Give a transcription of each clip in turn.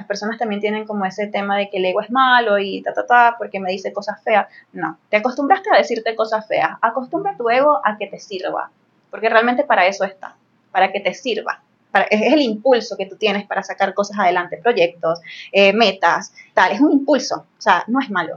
las personas también tienen como ese tema de que el ego es malo y porque me dice cosas feas. No, te acostumbraste a decirte cosas feas. Acostumbra tu ego a que te sirva, porque realmente para eso está, para que te sirva. Es el impulso que tú tienes para sacar cosas adelante, proyectos, metas, tal. Es un impulso, o sea, no es malo.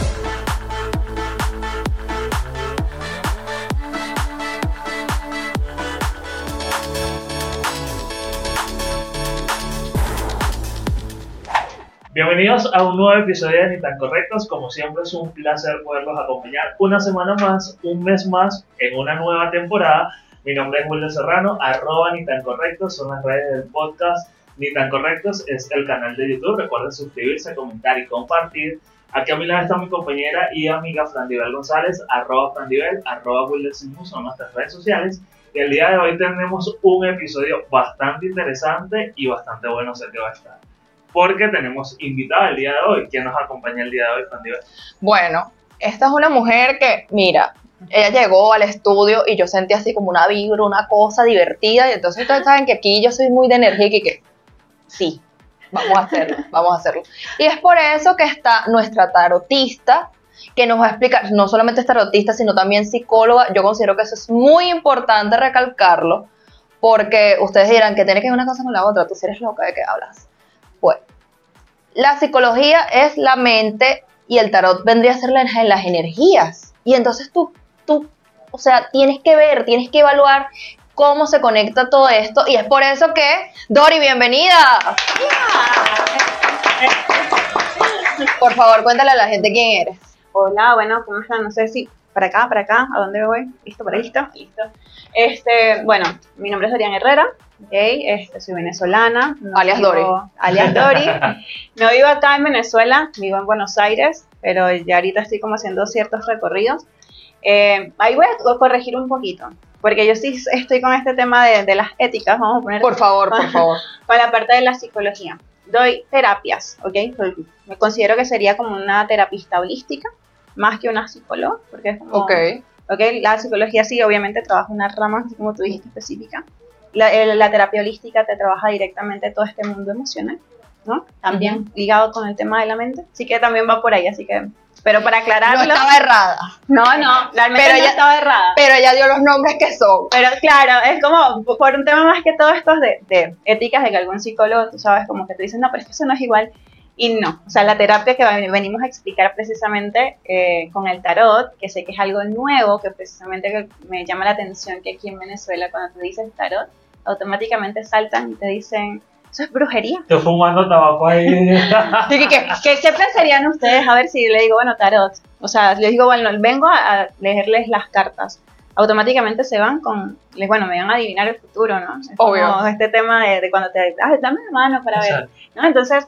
Bienvenidos a un nuevo episodio de Ni Tan Correctos. Como siempre es un placer poderlos acompañar una semana más, un mes más, en una nueva temporada. Mi nombre es Wilder Serrano, @Ni Tan Correctos son las redes del podcast. Ni Tan Correctos es el canal de YouTube. Recuerden suscribirse, comentar y compartir. Aquí a mi lado está mi compañera y amiga Frandibel González, @Frandibel, @WilderSinmu son nuestras redes sociales. Y el día de hoy tenemos un episodio bastante interesante y bastante bueno, sé que va a estar. Porque tenemos invitada el día de hoy. ¿Quién nos acompaña el día de hoy, Frandibel? Bueno, esta es una mujer que, mira, ella llegó al estudio y yo sentí así como una vibra, una cosa divertida. Y entonces ustedes saben que aquí yo soy muy de energía y que sí, vamos a hacerlo. Y es por eso que está nuestra tarotista, que nos va a explicar, no solamente es tarotista, sino también psicóloga. Yo considero que eso es muy importante recalcarlo, porque ustedes dirán que tiene que ver una cosa con la otra. Tú si eres loca, ¿de qué hablas? Pues, la psicología es la mente y el tarot vendría a ser las energías. Y entonces tú, o sea, tienes que ver, tienes que evaluar cómo se conecta todo esto. Y es por eso que, Dori, bienvenida. Por favor, cuéntale a la gente quién eres. Hola, bueno, ¿cómo están? No sé si para acá, ¿a dónde voy? ¿Listo? ¿Para listo? Listo. Bueno, mi nombre es Dorian Herrera, ¿okay? Soy venezolana. Alias Dori. Alias Dori. No vivo acá en Venezuela, vivo en Buenos Aires, pero ya ahorita estoy como haciendo ciertos recorridos. Ahí voy a corregir un poquito, porque yo sí estoy con este tema de las éticas, vamos a poner... Por favor. Para la parte de la psicología. Doy terapias, ¿ok? Me considero que sería como una terapista holística, más que una psicóloga, porque es como... Ok, la psicología sí, obviamente trabaja una rama, así como tú dijiste, específica. La terapia holística te trabaja directamente todo este mundo emocional, ¿no? También ligado con el tema de la mente. Así que también va por ahí, así que... Pero para aclararlo... No estaba errada. No, la mente no estaba errada. Pero ella dio los nombres que son. Pero claro, es como por un tema más que todo esto de éticas, de que algún psicólogo, tú sabes, como que tú dices, no, pero es que eso no es igual. Y no, o sea, la terapia que venimos a explicar precisamente con el tarot, que sé que es algo nuevo, que precisamente que me llama la atención que aquí en Venezuela cuando tú dices tarot, automáticamente saltan y te dicen, eso es brujería. Estoy fumando tabaco ahí. ¿Qué pensarían ustedes? A ver si le digo, bueno, tarot. O sea, les digo, bueno, vengo a leerles las cartas. Automáticamente se van me van a adivinar el futuro, ¿no? Es obvio. Como este tema de cuando dame la mano para ver, ¿no? Entonces...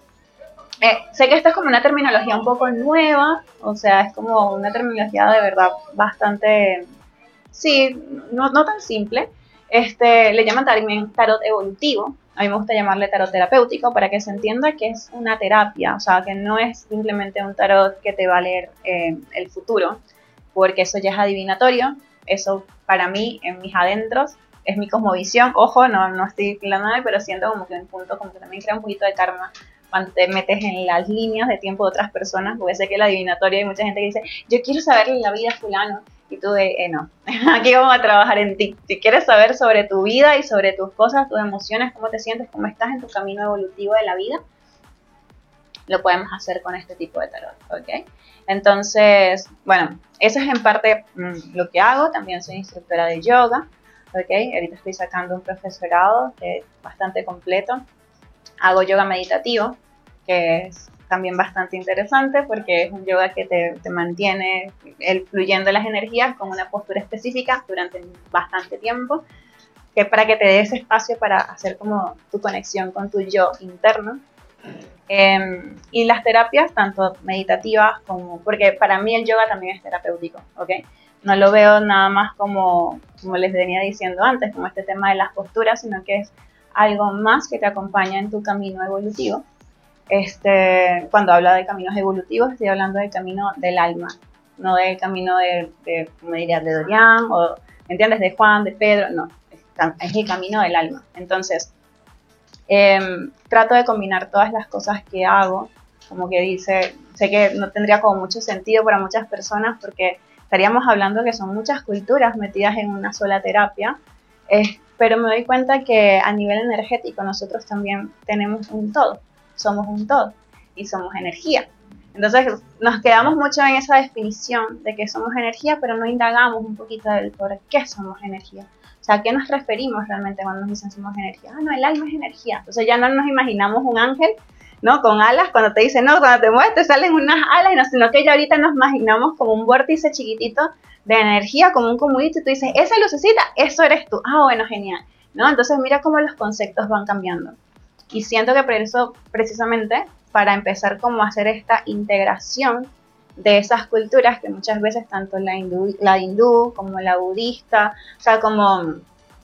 sé que esta es como una terminología un poco nueva, o sea, es como una terminología de verdad bastante, sí, no tan simple. Le llaman también tarot evolutivo, a mí me gusta llamarle tarot terapéutico para que se entienda que es una terapia, o sea, que no es simplemente un tarot que te va a leer el futuro, porque eso ya es adivinatorio, eso para mí, en mis adentros, es mi cosmovisión, ojo, no estoy hablando de, pero siento como que un punto, como que también crea un poquito de karma cuando te metes en las líneas de tiempo de otras personas, porque sé que la adivinatoria hay mucha gente que dice, yo quiero saberle la vida a fulano, y tú no, aquí vamos a trabajar en ti. Si quieres saber sobre tu vida y sobre tus cosas, tus emociones, cómo te sientes, cómo estás en tu camino evolutivo de la vida, lo podemos hacer con este tipo de tarot, ¿ok? Entonces, bueno, eso es en parte lo que hago, también soy instructora de yoga, ¿ok? Ahorita estoy sacando un profesorado que es bastante completo. Hago yoga meditativo, que es también bastante interesante porque es un yoga que te mantiene fluyendo las energías con una postura específica durante bastante tiempo, que para que te dé ese espacio para hacer como tu conexión con tu yo interno. Y las terapias, tanto meditativas como... Porque para mí el yoga también es terapéutico, ¿ok? No lo veo nada más como les venía diciendo antes, como este tema de las posturas, sino que es algo más que te acompaña en tu camino evolutivo. Cuando hablo de caminos evolutivos, estoy hablando del camino del alma, no del camino de como diría, de Dorian, o, ¿me entiendes? De Juan, de Pedro, no, es el camino del alma. Entonces, Trato de combinar todas las cosas que hago, como que sé que no tendría como mucho sentido para muchas personas porque estaríamos hablando que son muchas culturas metidas en una sola terapia, pero me doy cuenta que a nivel energético nosotros también tenemos un todo, somos un todo y somos energía. Entonces nos quedamos mucho en esa definición de que somos energía, pero no indagamos un poquito del por qué somos energía. O sea, ¿a qué nos referimos realmente cuando nos dicen somos energía? Ah, no, el alma es energía. Entonces ya no nos imaginamos un ángel, ¿no? Con alas, cuando te dicen, no, cuando te mueves te salen unas alas, no, sino que ya ahorita nos imaginamos como un vórtice chiquitito de energía, como un comudito, y tú dices, esa lucecita, eso eres tú. Ah, bueno, genial, ¿no? Entonces mira cómo los conceptos van cambiando. Y siento que por eso, precisamente, para empezar como a hacer esta integración de esas culturas que muchas veces tanto la hindú como la budista, o sea, como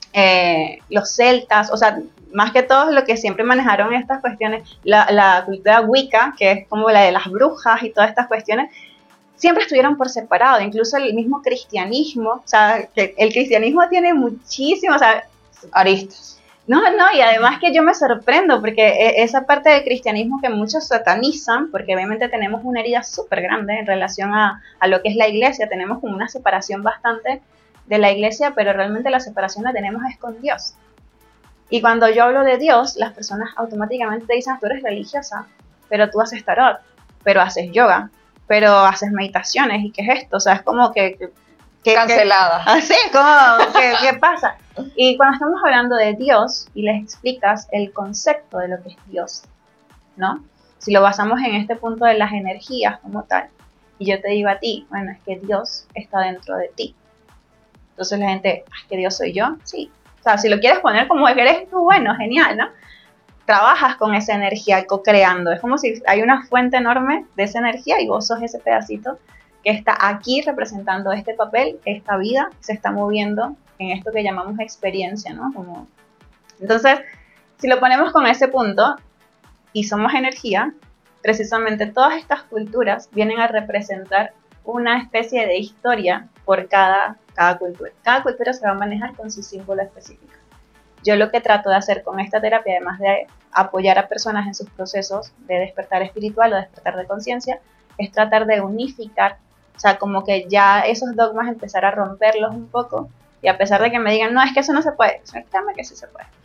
los celtas, o sea, más que todo lo que siempre manejaron estas cuestiones, la cultura Wicca, que es como la de las brujas y todas estas cuestiones, siempre estuvieron por separado, incluso el mismo cristianismo, o sea, que el cristianismo tiene muchísimos, o sea, aristas. No, y además que yo me sorprendo porque esa parte del cristianismo que muchos satanizan, porque obviamente tenemos una herida súper grande en relación a lo que es la iglesia, tenemos como una separación bastante de la iglesia, pero realmente la separación la tenemos es con Dios. Y cuando yo hablo de Dios, las personas automáticamente te dicen, tú eres religiosa, pero tú haces tarot, pero haces yoga, pero haces meditaciones, ¿y qué es esto? O sea, es como que cancelada. Así, ¿qué pasa? Y cuando estamos hablando de Dios y les explicas el concepto de lo que es Dios, ¿no? Si lo basamos en este punto de las energías como tal, y yo te digo a ti, bueno, es que Dios está dentro de ti. Entonces la gente, ¿es que Dios soy yo? Sí. O sea, si lo quieres poner como que eres tú, bueno, genial, ¿no? Trabajas con esa energía co-creando. Es como si hay una fuente enorme de esa energía y vos sos ese pedacito que está aquí representando este papel, esta vida, se está moviendo en esto que llamamos experiencia, ¿no? Entonces, si lo ponemos con ese punto, y somos energía, precisamente todas estas culturas vienen a representar una especie de historia por cada cultura. Cada cultura se va a manejar con su símbolo específico. Yo lo que trato de hacer con esta terapia, además de apoyar a personas en sus procesos de despertar espiritual o despertar de conciencia, es tratar de unificar. O sea, como que ya esos dogmas empezar a romperlos un poco, y a pesar de que me digan, no, es que eso no se puede, créame que sí se puede.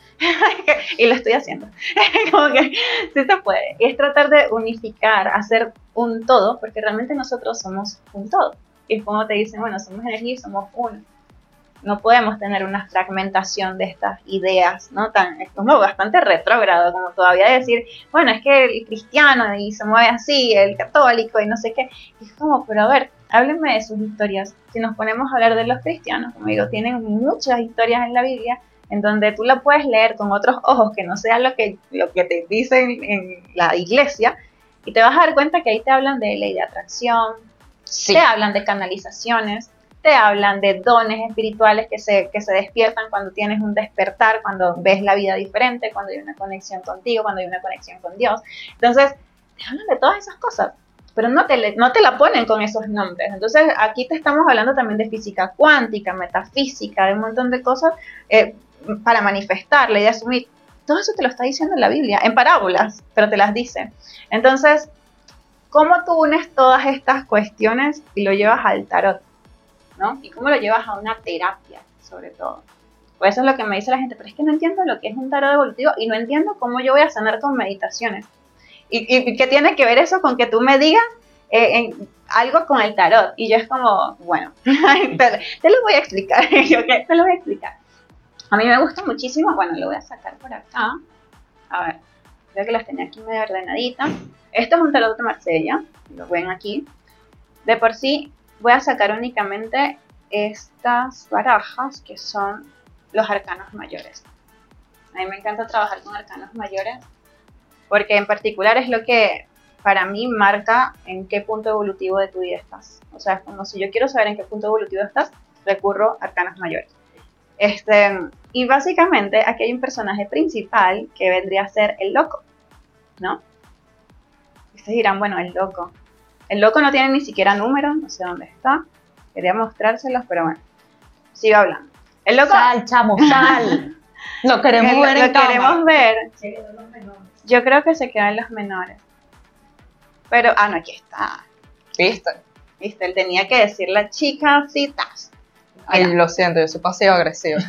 Y lo estoy haciendo. Como que sí se puede. Y es tratar de unificar, hacer un todo, porque realmente nosotros somos un todo. Y es como te dicen, bueno, somos energía y somos uno. No podemos tener una fragmentación de estas ideas, ¿no? Es como bastante retrógrado, como todavía decir, bueno, es que el cristiano y se mueve así, el católico y no sé qué. Y es como, pero a ver, háblenme de sus historias. Si nos ponemos a hablar de los cristianos, como digo, tienen muchas historias en la Biblia en donde tú la puedes leer con otros ojos que no sea lo que te dicen en la iglesia, y te vas a dar cuenta que ahí te hablan de ley de atracción, sí, te hablan de canalizaciones, te hablan de dones espirituales que se despiertan cuando tienes un despertar, cuando ves la vida diferente, cuando hay una conexión contigo, cuando hay una conexión con Dios. Entonces, te hablan de todas esas cosas, pero no te la ponen con esos nombres. Entonces, aquí te estamos hablando también de física cuántica, metafísica, de un montón de cosas para manifestar, la idea de asumir. Todo eso te lo está diciendo en la Biblia, en parábolas, pero te las dice. Entonces, ¿cómo tú unes todas estas cuestiones y lo llevas al tarot? ¿No? Y cómo lo llevas a una terapia, sobre todo. Pues eso es lo que me dice la gente, pero es que no entiendo lo que es un tarot evolutivo y no entiendo cómo yo voy a sanar con meditaciones. ¿Y qué tiene que ver eso con que tú me digas algo con el tarot? Y yo es como, bueno, te lo voy a explicar. Te lo voy a explicar. A mí me gusta muchísimo, bueno, lo voy a sacar por acá. A ver, creo que las tenía aquí medio ordenaditas. Esto es un tarot de Marsella, lo ven aquí. De por sí, voy a sacar únicamente estas barajas que son los arcanos mayores. A mí me encanta trabajar con arcanos mayores porque en particular es lo que para mí marca en qué punto evolutivo de tu vida estás. O sea, es como si yo quiero saber en qué punto evolutivo estás, recurro a arcanos mayores. Y básicamente aquí hay un personaje principal que vendría a ser el loco, ¿no? Y ustedes dirán, bueno, el loco no tiene ni siquiera número, no sé dónde está. Quería mostrárselos, pero bueno, sigo hablando. El loco... Sal, chamo, sal. Lo queremos ver en Lo queremos cámara. ver. Se quedó los menores. Yo creo que se quedan los menores. Pero, no, aquí está. ¿Viste? Viste, él tenía que decir las chicasitas. Ay, lo siento, yo soy pasivo-agresiva.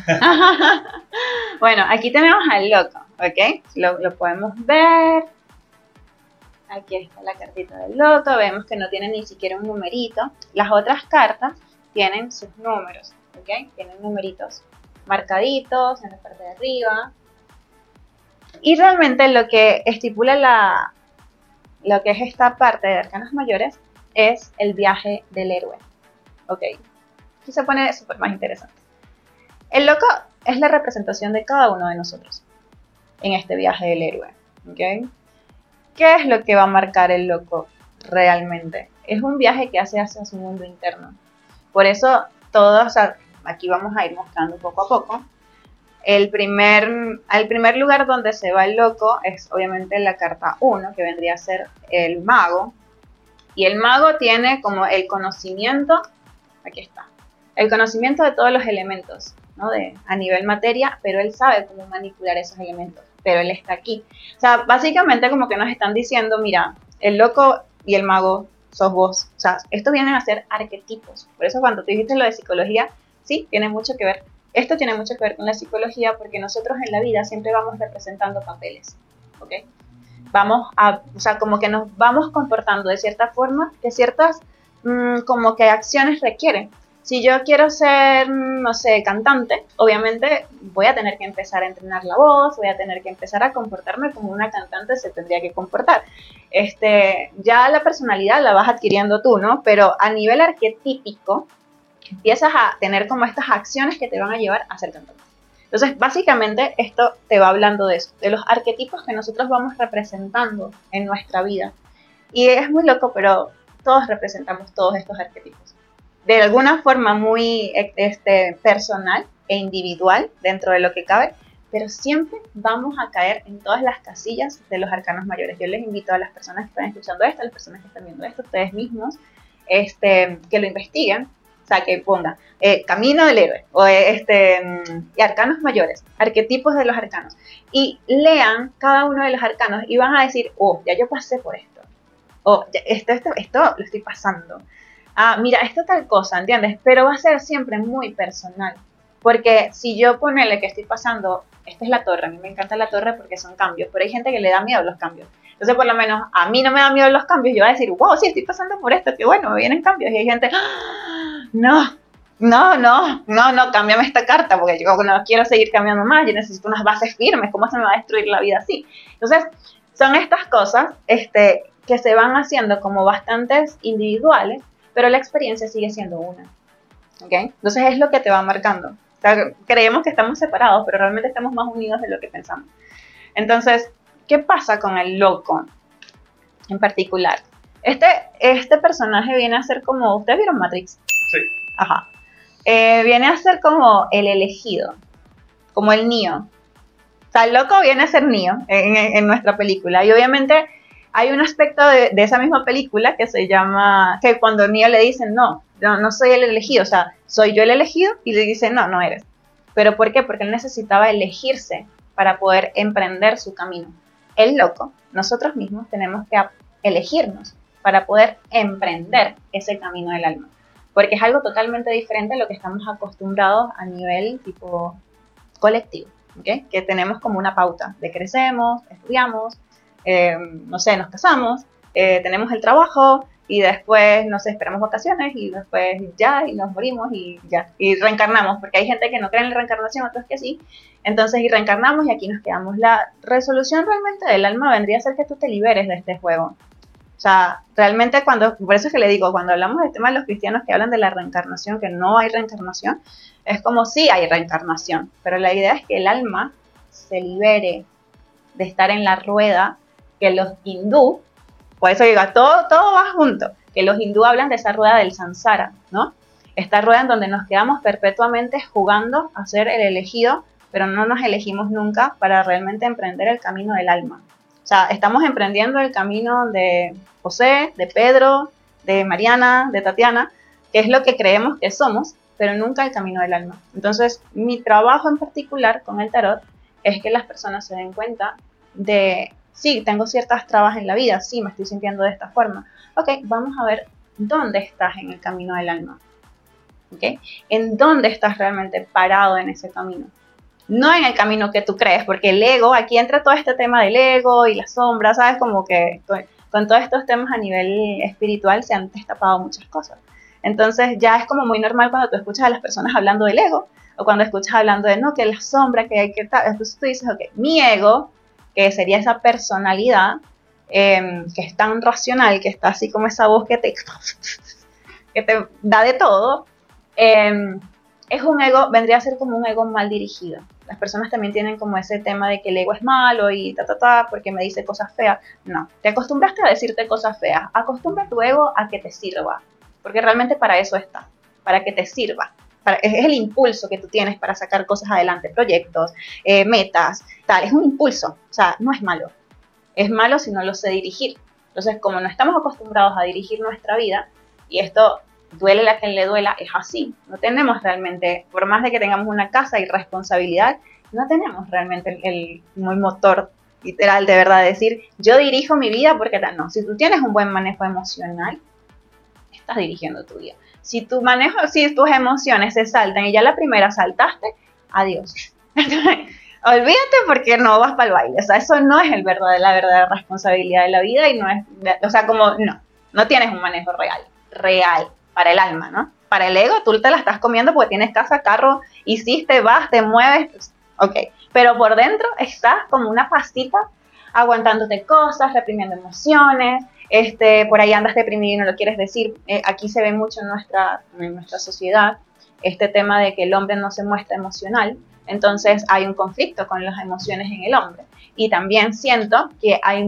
Bueno, aquí tenemos al loco, ¿ok? Lo podemos ver. Aquí está la cartita del loco. Vemos que no tiene ni siquiera un numerito. Las otras cartas tienen sus números, ¿ok? Tienen numeritos marcaditos en la parte de arriba. Y realmente lo que estipula lo que es esta parte de arcanos mayores es el viaje del héroe, ¿ok? Aquí se pone súper más interesante. El loco es la representación de cada uno de nosotros en este viaje del héroe, ¿ok? ¿Qué es lo que va a marcar el loco realmente? Es un viaje que hace hacia su mundo interno. Por eso todos, aquí vamos a ir mostrando poco a poco. El primer lugar donde se va el loco es obviamente la carta 1, que vendría a ser el mago. Y el mago tiene como el conocimiento, aquí está, el conocimiento de todos los elementos, ¿no? A nivel materia, pero él sabe cómo manipular esos elementos, pero él está aquí. O sea, básicamente como que nos están diciendo, mira, el loco y el mago sos vos. O sea, esto vienen a ser arquetipos. Por eso cuando tú dijiste lo de psicología, sí, tiene mucho que ver. Esto tiene mucho que ver con la psicología porque nosotros en la vida siempre vamos representando papeles, ¿ok? O sea, como que nos vamos comportando de cierta forma que ciertas como que acciones requieren. Si yo quiero ser, no sé, cantante, obviamente voy a tener que empezar a entrenar la voz, voy a tener que empezar a comportarme como una cantante se tendría que comportar. Ya la personalidad la vas adquiriendo tú, ¿no? Pero a nivel arquetípico, empiezas a tener como estas acciones que te van a llevar a ser cantante. Entonces, básicamente, esto te va hablando de eso, de los arquetipos que nosotros vamos representando en nuestra vida. Y es muy loco, pero todos representamos todos estos arquetipos. De alguna forma muy personal e individual dentro de lo que cabe, pero siempre vamos a caer en todas las casillas de los arcanos mayores. Yo les invito a las personas que están escuchando esto, a las personas que están viendo esto, ustedes mismos, que lo investiguen. O sea, que ponga camino del héroe o y arcanos mayores, arquetipos de los arcanos. Y lean cada uno de los arcanos y van a decir, oh, ya yo pasé por esto. Oh, ya, esto lo estoy pasando. Ah, mira, esto tal cosa, ¿entiendes? Pero va a ser siempre muy personal. Porque si yo ponele que estoy pasando, esta es la torre, a mí me encanta la torre porque son cambios, pero hay gente que le da miedo a los cambios. Entonces, por lo menos, a mí no me da miedo los cambios, yo voy a decir, wow, sí, estoy pasando por esto, qué bueno, me vienen cambios. Y hay gente, no, cámbiame esta carta, porque yo no quiero seguir cambiando más, yo necesito unas bases firmes, ¿cómo se me va a destruir la vida así? Entonces, son estas cosas que se van haciendo como bastantes individuales, pero la experiencia sigue siendo una, ¿ok? Entonces, es lo que te va marcando. O sea, creemos que estamos separados, pero realmente estamos más unidos de lo que pensamos. Entonces, ¿qué pasa con el loco en particular? Este personaje viene a ser como, ¿ustedes vieron Matrix? Sí. Ajá. Viene a ser como el elegido, como el Neo. O sea, el loco viene a ser Neo en nuestra película. Y obviamente hay un aspecto de esa misma película que se llama, que cuando Neo le dicen, no soy el elegido, o sea, soy yo el elegido, y le dicen, no eres. ¿Pero por qué? Porque él necesitaba elegirse para poder emprender su camino. El loco, nosotros mismos tenemos que elegirnos para poder emprender ese camino del alma. Porque es algo totalmente diferente a lo que estamos acostumbrados a nivel tipo colectivo, ¿okay? Que tenemos como una pauta de crecemos, estudiamos, no sé, nos casamos, tenemos el trabajo y después, no sé, esperamos vacaciones y después ya, y nos morimos y ya, y reencarnamos, porque hay gente que no cree en la reencarnación, otros que sí, entonces y reencarnamos y aquí nos quedamos. La resolución realmente del alma vendría a ser que tú te liberes de este juego. O sea, realmente por eso es que le digo, cuando hablamos del tema de los cristianos que hablan de la reencarnación, que no hay reencarnación, es como sí hay reencarnación, pero la idea es que el alma se libere de estar en la rueda que los hindú, por eso digo, todo va junto, que los hindú hablan de esa rueda del samsara, ¿no? Esta rueda en donde nos quedamos perpetuamente jugando a ser el elegido, pero no nos elegimos nunca para realmente emprender el camino del alma. O sea, estamos emprendiendo el camino de José, de Pedro, de Mariana, de Tatiana, que es lo que creemos que somos, pero nunca el camino del alma. Entonces, mi trabajo en particular con el tarot es que las personas se den cuenta de, sí, tengo ciertas trabas en la vida, sí, me estoy sintiendo de esta forma. Ok, vamos a ver dónde estás en el camino del alma. ¿Okay? En dónde estás realmente parado en ese camino. No en el camino que tú crees, porque el ego, aquí entra todo este tema del ego y la sombra, ¿sabes? Como que con todos estos temas a nivel espiritual se han destapado muchas cosas. Entonces ya es como muy normal cuando tú escuchas a las personas hablando del ego, o cuando escuchas hablando de, no, que la sombra, que hay que tal. Entonces tú dices, ok, mi ego, que sería esa personalidad, que es tan racional, que está así como esa voz que te da de todo, es un ego, vendría a ser como un ego mal dirigido. Las personas también tienen como ese tema de que el ego es malo y porque me dice cosas feas. No, te acostumbraste a decirte cosas feas. Acostumbra tu ego a que te sirva, porque realmente para eso está, para que te sirva. Es el impulso que tú tienes para sacar cosas adelante, proyectos, metas, tal. Es un impulso, o sea, no es malo. Es malo si no lo sé dirigir. Entonces, como no estamos acostumbrados a dirigir nuestra vida, y esto duele a quien le duela, es así. No tenemos realmente, por más de que tengamos una casa y responsabilidad, no tenemos realmente el motor literal de verdad de decir, yo dirijo mi vida porque tal. No, si tú tienes un buen manejo emocional, estás dirigiendo tu vida. Si tus emociones se saltan y ya la primera saltaste, adiós. Olvídate porque no vas para el baile. O sea, eso no es la verdadera responsabilidad de la vida y no es, o sea, como no tienes un manejo real para el alma, ¿no? Para el ego tú te la estás comiendo porque tienes casa, carro, hiciste, vas, te mueves, pues, ok. Pero por dentro estás como una pastita aguantándote cosas, reprimiendo emociones, por ahí andas deprimido y no lo quieres decir. Aquí se ve mucho en nuestra sociedad este tema de que el hombre no se muestra emocional, entonces hay un conflicto con las emociones en el hombre. Y también siento que hay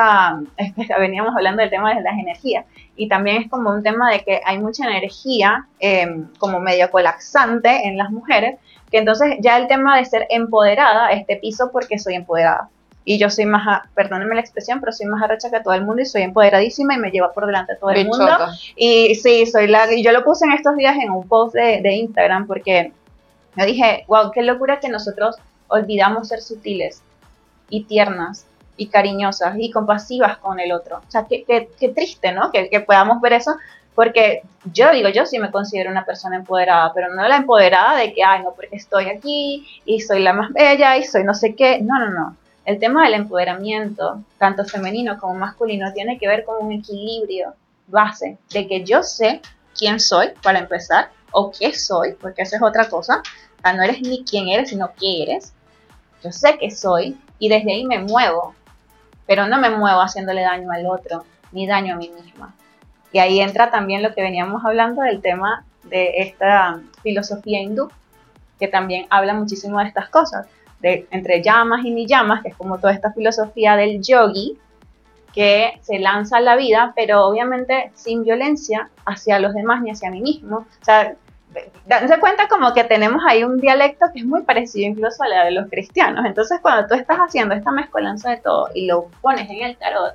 veníamos hablando del tema de las energías, y también es como un tema de que hay mucha energía como medio colapsante en las mujeres, que entonces ya el tema de ser empoderada, piso porque soy empoderada. Y yo soy más, perdónenme la expresión, pero soy más arrecha que todo el mundo y soy empoderadísima y me lleva por delante a todo el mundo. Y sí, y yo lo puse en estos días en un post de Instagram porque yo dije, wow, qué locura que nosotros olvidamos ser sutiles y tiernas y cariñosas y compasivas con el otro. O sea, qué triste, ¿no? Que podamos ver eso, porque yo sí me considero una persona empoderada, pero no la empoderada de que, ay, no, porque estoy aquí y soy la más bella y soy no sé qué. No. El tema del empoderamiento, tanto femenino como masculino, tiene que ver con un equilibrio base de que yo sé quién soy, para empezar, o qué soy, porque eso es otra cosa. O sea, no eres ni quién eres, sino qué eres. Yo sé qué soy y desde ahí me muevo, pero no me muevo haciéndole daño al otro, ni daño a mí misma. Y ahí entra también lo que veníamos hablando del tema de esta filosofía hindú, que también habla muchísimo de estas cosas, de entre llamas y ni llamas, que es como toda esta filosofía del yogi, que se lanza a la vida, pero obviamente sin violencia hacia los demás ni hacia mí mismo. O sea, dense cuenta como que tenemos ahí un dialecto que es muy parecido incluso a la de los cristianos. Entonces, cuando tú estás haciendo esta mezcolanza de todo y lo pones en el tarot,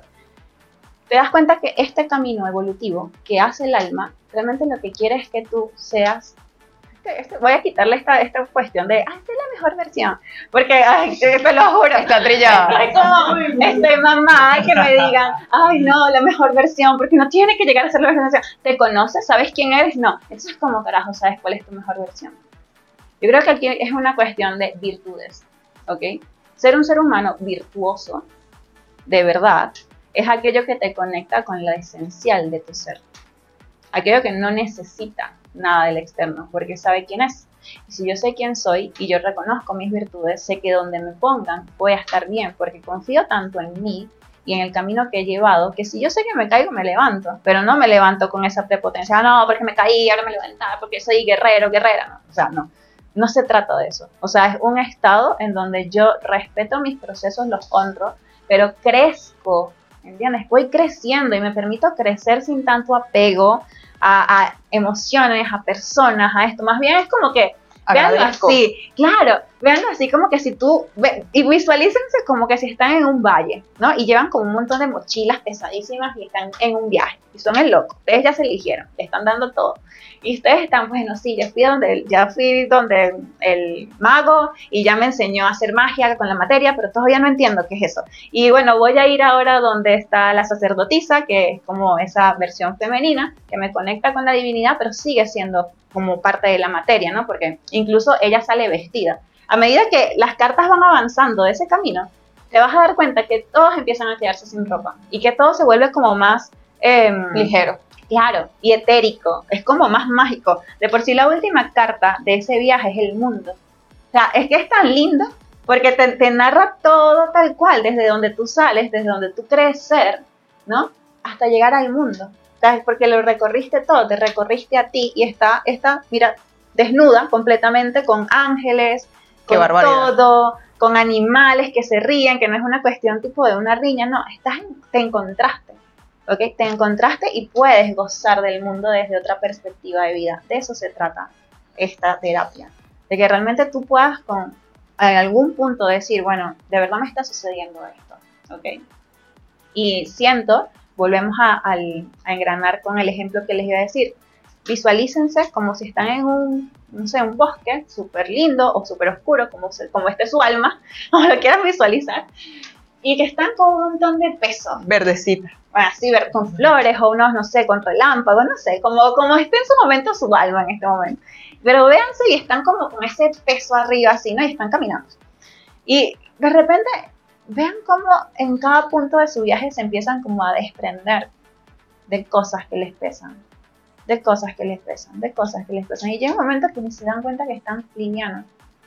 te das cuenta que este camino evolutivo que hace el alma, realmente lo que quiere es que tú seas... voy a quitarle esta cuestión de, esta es la mejor versión, porque, te lo juro, está trillada. Es como, mamá, que me digan, ay, no, la mejor versión, porque no tiene que llegar a ser la mejor versión. ¿Te conoces? ¿Sabes quién eres? No, eso es como, carajo, ¿sabes cuál es tu mejor versión? Yo creo que aquí es una cuestión de virtudes, ¿ok? Ser un ser humano virtuoso, de verdad, es aquello que te conecta con lo esencial de tu ser. Aquello que no necesita nada del externo, porque sabe quién es. Y si yo sé quién soy y yo reconozco mis virtudes, sé que donde me pongan voy a estar bien, porque confío tanto en mí y en el camino que he llevado, que si yo sé que me caigo, me levanto, pero no me levanto con esa prepotencia, no, porque me caí, ahora me levanté, porque soy guerrero, guerrera, no, o sea, no se trata de eso. O sea, es un estado en donde yo respeto mis procesos, los honro, pero crezco, ¿entiendes? Voy creciendo y me permito crecer sin tanto apego a emociones, a personas, a esto. Más bien es como que, veanlo así, claro, Veanlo así como que si y visualícense como que si están en un valle, ¿no? Y llevan como un montón de mochilas pesadísimas y están en un viaje. Y son el loco. Ustedes ya se eligieron, le están dando todo. Y ustedes están, bueno, sí, ya fui donde el mago y ya me enseñó a hacer magia con la materia, pero todavía no entiendo qué es eso. Y bueno, voy a ir ahora donde está la sacerdotisa, que es como esa versión femenina que me conecta con la divinidad, pero sigue siendo como parte de la materia, ¿no? Porque incluso ella sale vestida. A medida que las cartas van avanzando de ese camino, te vas a dar cuenta que todos empiezan a quedarse sin ropa y que todo se vuelve como más ligero. Claro, y etérico, es como más mágico. De por sí la última carta de ese viaje es el mundo. O sea, es que es tan lindo porque te narra todo tal cual, desde donde tú sales, desde donde tú crees ser, ¿no? Hasta llegar al mundo. ¿Sabes? Porque lo recorriste todo, te recorriste a ti y está, mira, desnuda completamente con ángeles, con todo, con animales que se ríen, que no es una cuestión tipo de una riña, no, te encontraste, ¿ok? Te encontraste y puedes gozar del mundo desde otra perspectiva de vida. De eso se trata esta terapia, de que realmente tú puedas en algún punto decir, bueno, de verdad me está sucediendo esto, ¿ok? Y volvemos a engranar con el ejemplo que les iba a decir. Visualícense como si están en un bosque súper lindo o súper oscuro, como esté su alma, como lo quieran visualizar, y que están con un montón de peso. Verdecita. Así, con flores o unos, no sé, con relámpagos, no sé, como esté en su momento su alma en este momento. Pero véanse y están como con ese peso arriba así, ¿no? Y están caminando. Y de repente vean cómo en cada punto de su viaje se empiezan como a desprender de cosas que les pesan, de cosas que les pesan, de cosas que les pesan. Y llega un momento que ni se dan cuenta que están livianos,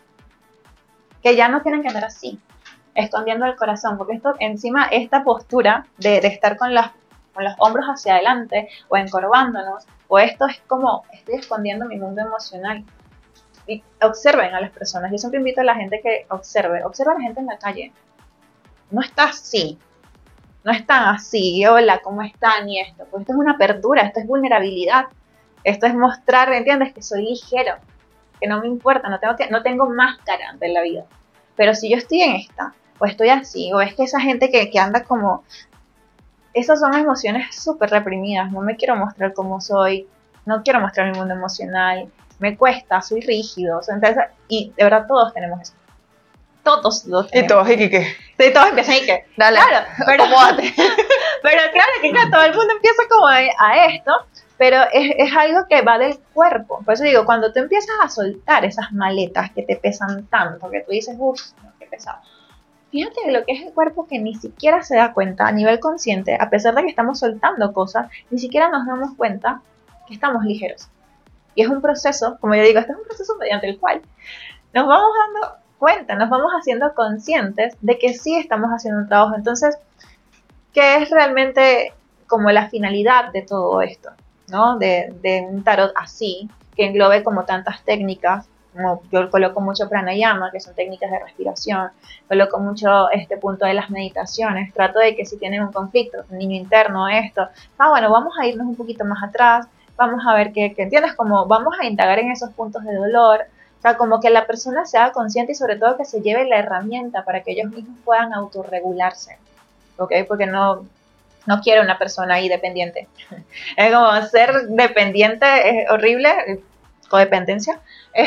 que ya no tienen que andar así, escondiendo el corazón, porque encima esta postura de estar con los hombros hacia adelante o encorvándonos, o esto es como estoy escondiendo mi mundo emocional. Y observen a las personas. Yo siempre invito a la gente que observa a la gente en la calle. No está así, no están así, hola, ¿cómo están? Y esto, pues esto es una apertura, esto es vulnerabilidad, esto es mostrar, ¿entiendes? Que soy ligero, que no me importa, no tengo máscara de la vida. Pero si yo estoy en esta, o estoy así, o es que esa gente que anda como, esas son emociones súper reprimidas, no me quiero mostrar cómo soy, no quiero mostrar mi mundo emocional, me cuesta, soy rígido, entonces, y de verdad todos tenemos eso. Todos los tenemos. Y todos y que sí, todos empiezan y que dale, claro, pero claro que todo el mundo empieza como a esto, pero es algo que va del cuerpo. Por eso digo, cuando tú empiezas a soltar esas maletas que te pesan tanto, que tú dices, uff, qué pesado, fíjate lo que es el cuerpo, que ni siquiera se da cuenta a nivel consciente, a pesar de que estamos soltando cosas, ni siquiera nos damos cuenta que estamos ligeros. Y es un proceso, como yo digo, este es un proceso mediante el cual nos vamos dando cuenta, nos vamos haciendo conscientes de que sí estamos haciendo un trabajo. Entonces, ¿qué es realmente como la finalidad de todo esto? ¿No? De un tarot así, que englobe como tantas técnicas, como yo coloco mucho pranayama, que son técnicas de respiración, coloco mucho este punto de las meditaciones, trato de que si tienen un conflicto, un niño interno, bueno, vamos a irnos un poquito más atrás, vamos a ver que entiendes, como vamos a indagar en esos puntos de dolor. O sea, como que la persona se haga consciente y sobre todo que se lleve la herramienta para que ellos mismos puedan autorregularse, ¿ok? Porque no quiero una persona ahí dependiente. Es como ser dependiente, es horrible, codependencia.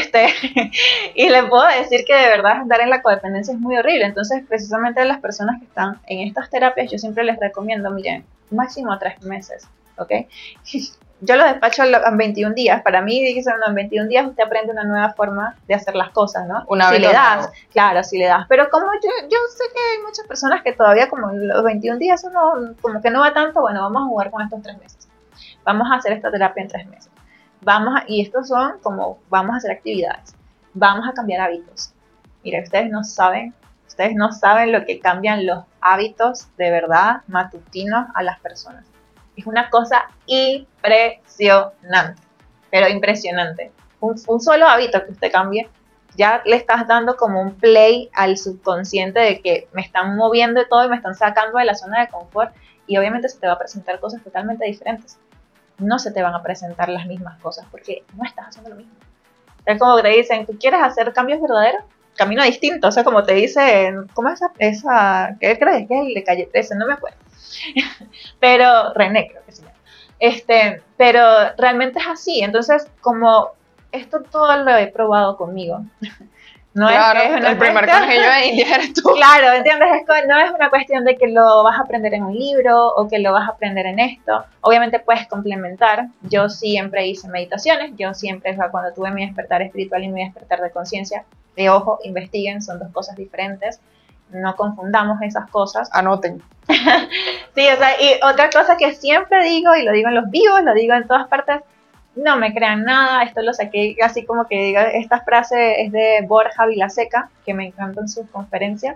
Y le puedo decir que de verdad andar en la codependencia es muy horrible. Entonces, precisamente las personas que están en estas terapias, yo siempre les recomiendo, miren, máximo 3 meses, ¿ok? Yo lo despacho en 21 días. Para mí, dicen, en 21 días usted aprende una nueva forma de hacer las cosas, ¿no? Si le das, claro, si le das. Pero como yo sé que hay muchas personas que todavía como los 21 días uno como que no va tanto, bueno, vamos a jugar con estos 3 meses. Vamos a hacer esta terapia en 3 meses. Y estos son como, vamos a hacer actividades. Vamos a cambiar hábitos. Mira, ustedes no saben lo que cambian los hábitos de verdad matutinos a las personas. Es una cosa impresionante, pero impresionante. Un solo hábito que usted cambie, ya le estás dando como un play al subconsciente de que me están moviendo todo y me están sacando de la zona de confort, y obviamente se te va a presentar cosas totalmente diferentes. No se te van a presentar las mismas cosas porque no estás haciendo lo mismo. Es como que te dicen, ¿tú quieres hacer cambios verdaderos? camino distinto, o sea, como te dice, ¿cómo es esa ¿qué crees? Que es el de Calle 13, no me acuerdo. Pero, René creo que se llama. Pero realmente es así, entonces, como esto todo lo he probado conmigo. No claro, es que es una el primer cuestión, conejillo de India eres tú. claro, ¿entiendes? No es una cuestión de que lo vas a aprender en un libro o que lo vas a aprender en esto. Obviamente puedes complementar. Yo siempre hice meditaciones. Yo siempre, o sea, cuando tuve mi despertar espiritual y mi despertar de conciencia, de ojo, investiguen, son dos cosas diferentes. No confundamos esas cosas. Anoten. Sí, o sea, y otra cosa que siempre digo, y lo digo en los vivos, lo digo en todas partes, no me crean nada, esto lo saqué así como que diga, esta frase es de Borja Vilaseca, que me encantan sus conferencias,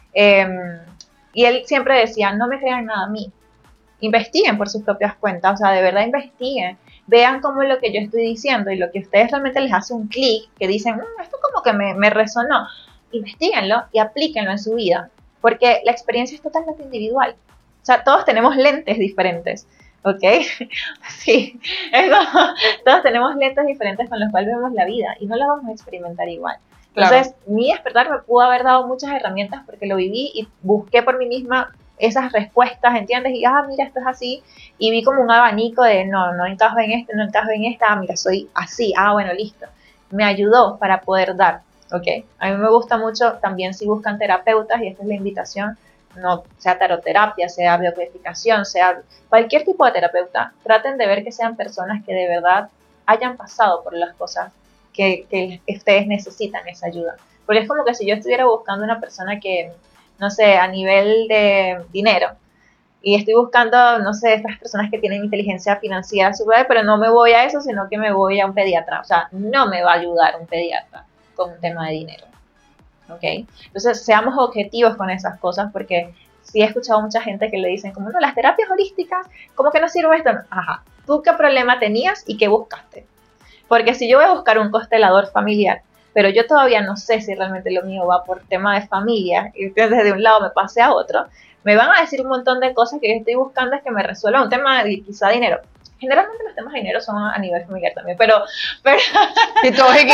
y él siempre decía, no me crean nada a mí, investiguen por sus propias cuentas, o sea, de verdad investiguen, vean cómo lo que yo estoy diciendo y lo que a ustedes realmente les hace un clic, que dicen, esto como que me resonó, investíguenlo y aplíquenlo en su vida, porque la experiencia es totalmente individual, o sea, todos tenemos lentes diferentes, ¿ok? Sí, es como, todos tenemos lentes diferentes con los cuales vemos la vida y no la vamos a experimentar igual. Entonces, mi despertar me pudo haber dado muchas herramientas porque lo viví y busqué por mí misma esas respuestas, ¿entiendes? Y, mira, esto es así. Y vi como un abanico de, no encajo en esto, no encajo en esta, mira, soy así, bueno, listo. Me ayudó para poder dar, ¿ok? A mí me gusta mucho, también si buscan terapeutas, y esta es la invitación, no sea taroterapia, sea biocodificación, sea cualquier tipo de terapeuta, traten de ver que sean personas que de verdad hayan pasado por las cosas que ustedes necesitan esa ayuda. Porque es como que si yo estuviera buscando una persona que, no sé, a nivel de dinero, y estoy buscando, no sé, estas personas que tienen inteligencia financiera super, pero no me voy a eso, sino que me voy a un pediatra. O sea, no me va a ayudar un pediatra con un tema de dinero. ¿Ok? Entonces, seamos objetivos con esas cosas porque sí he escuchado mucha gente que le dicen como, no, las terapias holísticas, ¿cómo que no sirve esto? Ajá, ¿tú qué problema tenías y qué buscaste? Porque si yo voy a buscar un constelador familiar, pero yo todavía no sé si realmente lo mío va por tema de familia, y entonces de un lado me pase a otro, me van a decir un montón de cosas que yo estoy buscando es que me resuelvan un tema de quizá dinero. Generalmente los temas de dinero son a nivel familiar también, pero y todo ¿qué?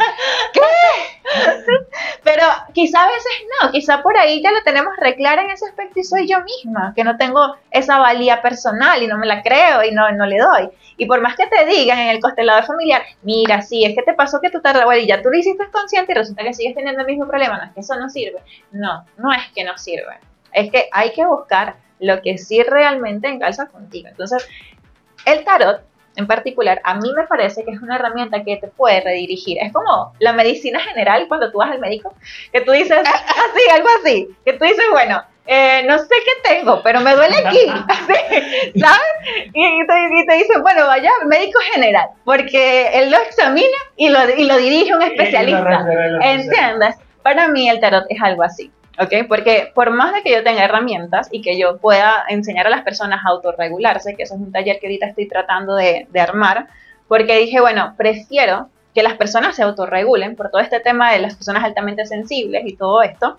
Pero quizá a veces no, quizá por ahí ya lo tenemos reclara en ese aspecto y soy yo misma, que no tengo esa valía personal y no me la creo y no le doy. Y por más que te digan en el constelador familiar, mira, sí, es que te pasó que tú te y ya tú lo hiciste consciente y resulta que sigues teniendo el mismo problema, no es que eso no sirve. No es que no sirve, es que hay que buscar lo que sí realmente encalza contigo. Entonces, el tarot en particular, a mí me parece que es una herramienta que te puede redirigir. Es como la medicina general cuando tú vas al médico, que tú dices, así, algo así, que tú dices, bueno, no sé qué tengo, pero me duele aquí, así, ¿sabes? Y te dicen, bueno, vaya al médico general, porque él lo examina y lo dirige a un especialista. ¿Entiendes? Para mí el tarot es algo así. ¿Ok? Porque por más de que yo tenga herramientas y que yo pueda enseñar a las personas a autorregularse, que eso es un taller que ahorita estoy tratando de armar, porque dije, bueno, prefiero que las personas se autorregulen por todo este tema de las personas altamente sensibles y todo esto.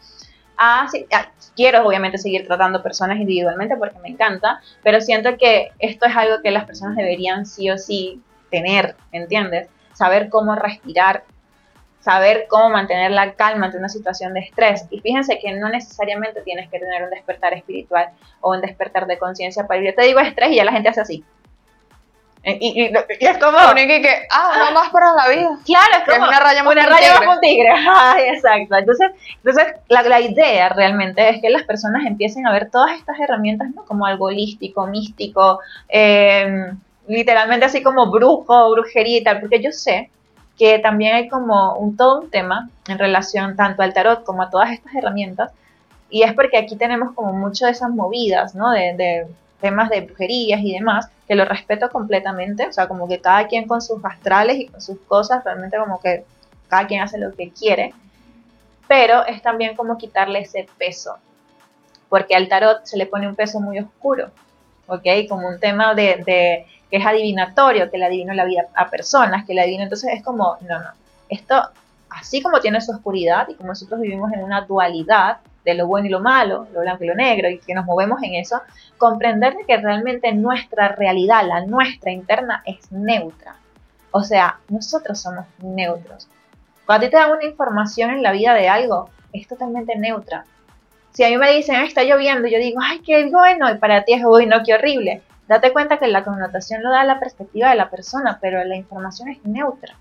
Quiero obviamente seguir tratando personas individualmente porque me encanta, pero siento que esto es algo que las personas deberían sí o sí tener, ¿entiendes? Saber cómo respirar, saber cómo mantener la calma ante una situación de estrés. Y fíjense que no necesariamente tienes que tener un despertar espiritual o un despertar de conciencia para ir. Yo te digo estrés y ya la gente hace así. Y es como... no más para la vida. Claro, es como una raya más un tigre. Ay, exacto. Entonces la idea realmente es que las personas empiecen a ver todas estas herramientas, ¿no? Como algo holístico, místico, literalmente así como brujo, brujería y tal, porque yo sé que también hay como todo un tema en relación tanto al tarot como a todas estas herramientas, y es porque aquí tenemos como mucho de esas movidas, ¿no? De temas de brujerías y demás, que lo respeto completamente, o sea, como que cada quien con sus astrales y con sus cosas, realmente como que cada quien hace lo que quiere, pero es también como quitarle ese peso, porque al tarot se le pone un peso muy oscuro, ¿ok? Como un tema de que es adivinatorio, que le adivino la vida a personas, que le adivino, entonces es como, no, esto, así como tiene su oscuridad y como nosotros vivimos en una dualidad de lo bueno y lo malo, lo blanco y lo negro, y que nos movemos en eso, comprender que realmente nuestra realidad, la nuestra interna, es neutra. O sea, nosotros somos neutros. Cuando a ti te dan una información en la vida de algo, es totalmente neutra. Si a mí me dicen, está lloviendo, yo digo, ay, qué bueno, y para ti es, uy, no, qué horrible. Date cuenta que la connotación lo da la perspectiva de la persona, pero la información es neutra.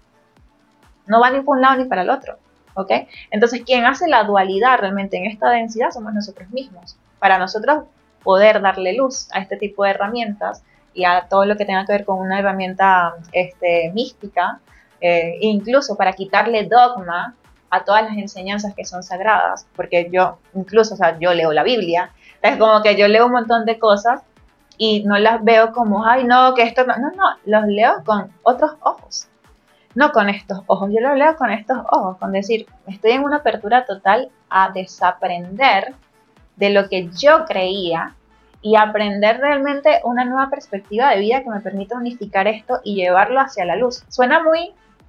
No va ni para un lado ni para el otro, ¿ok? Entonces, quien hace la dualidad realmente en esta densidad somos nosotros mismos. Para nosotros poder darle luz a este tipo de herramientas y a todo lo que tenga que ver con una herramienta mística, incluso para quitarle dogma a todas las enseñanzas que son sagradas, porque yo incluso, o sea, yo leo la Biblia, es como que yo leo un montón de cosas y no las veo como, ay, no, que esto no, los leo con otros ojos, no con estos ojos, yo los leo con estos ojos, con decir, estoy en una apertura total a desaprender de lo que yo creía y aprender realmente una nueva perspectiva de vida que me permita unificar esto y llevarlo hacia la luz. Suena muy,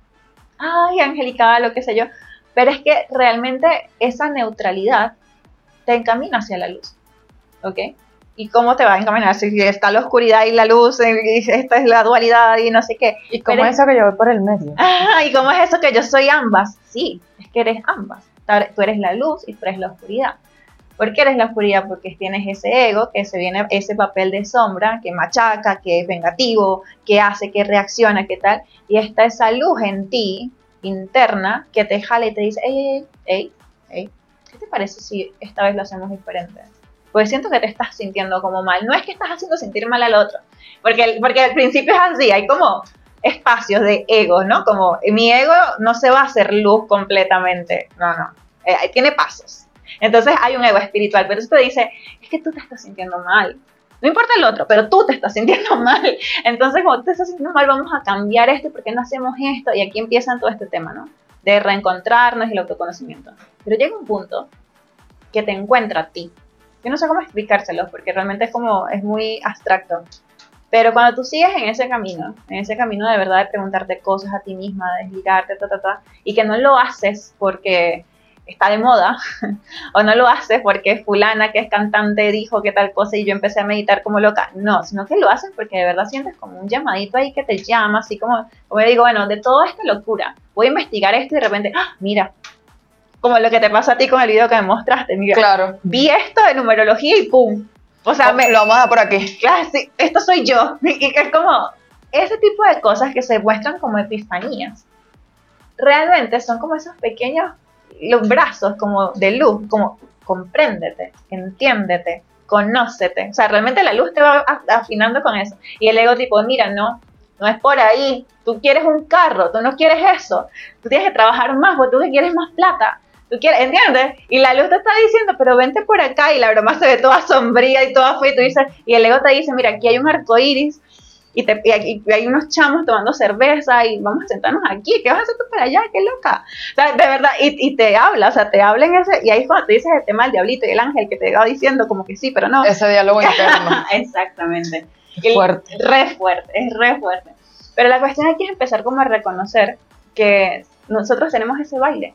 ay, angelical, lo que sé yo, pero es que realmente esa neutralidad te encamina hacia la luz, ¿ok? ¿Y cómo te va a encaminar? Si está la oscuridad y la luz, y esta es la dualidad y no sé qué. ¿Y cómo es eso que yo voy por el medio? ¿Y cómo es eso que yo soy ambas? Sí, es que eres ambas. Tú eres la luz y tú eres la oscuridad. ¿Por qué eres la oscuridad? Porque tienes ese ego, que se viene ese papel de sombra, que machaca, que es vengativo, que hace, que reacciona, que tal. Y está esa luz en ti, interna, que te jala y te dice, hey, ¿qué te parece si esta vez lo hacemos diferente? Porque siento que te estás sintiendo como mal. No es que estás haciendo sentir mal al otro, porque al principio es así, hay como espacios de ego, ¿no? Como mi ego no se va a hacer luz completamente, no, tiene pasos. Entonces hay un ego espiritual, pero eso te dice, es que tú te estás sintiendo mal. No importa el otro, pero tú te estás sintiendo mal. Entonces, como tú te estás sintiendo mal, vamos a cambiar esto, ¿por qué no hacemos esto? Y aquí empieza todo este tema, ¿no? De reencontrarnos y el autoconocimiento. Pero llega un punto que te encuentra a ti. Yo no sé cómo explicárselo, porque realmente es muy abstracto. Pero cuando tú sigues en ese camino de verdad de preguntarte cosas a ti misma, de desligarte, y que no lo haces porque está de moda, o no lo haces porque fulana que es cantante dijo que tal cosa y yo empecé a meditar como loca, no, sino que lo haces porque de verdad sientes como un llamadito ahí que te llama, así como digo, bueno, de toda esta locura, voy a investigar esto y de repente, mira, como lo que te pasó a ti con el video que me mostraste, mira, claro, vi esto de numerología y pum, o sea, lo vamos a dar por aquí. Claro, sí, esto soy yo, y es como ese tipo de cosas que se muestran como epifanías, realmente son como esos pequeños los brazos como de luz, como compréndete, entiéndete, conócete. O sea, realmente la luz te va afinando con eso. Y el ego tipo, mira, no es por ahí. Tú quieres un carro, tú no quieres eso. Tú tienes que trabajar más, porque tú que quieres más plata. Tú quieres, ¿entiendes? Y la luz te está diciendo, pero vente por acá. Y la broma se ve toda sombría y toda fea. Y tú dices, y el ego te dice, mira, aquí hay un arco iris. Y hay unos chamos tomando cerveza y vamos a sentarnos aquí, ¿qué vas a hacer tú para allá? ¡Qué loca! O sea, de verdad, y te habla, o sea, te habla en ese, y ahí es cuando tú dices el tema del diablito y el ángel que te va diciendo como que sí, pero no. Ese diálogo interno. Exactamente. Fuerte. Es re fuerte. Pero la cuestión aquí es empezar como a reconocer que nosotros tenemos ese baile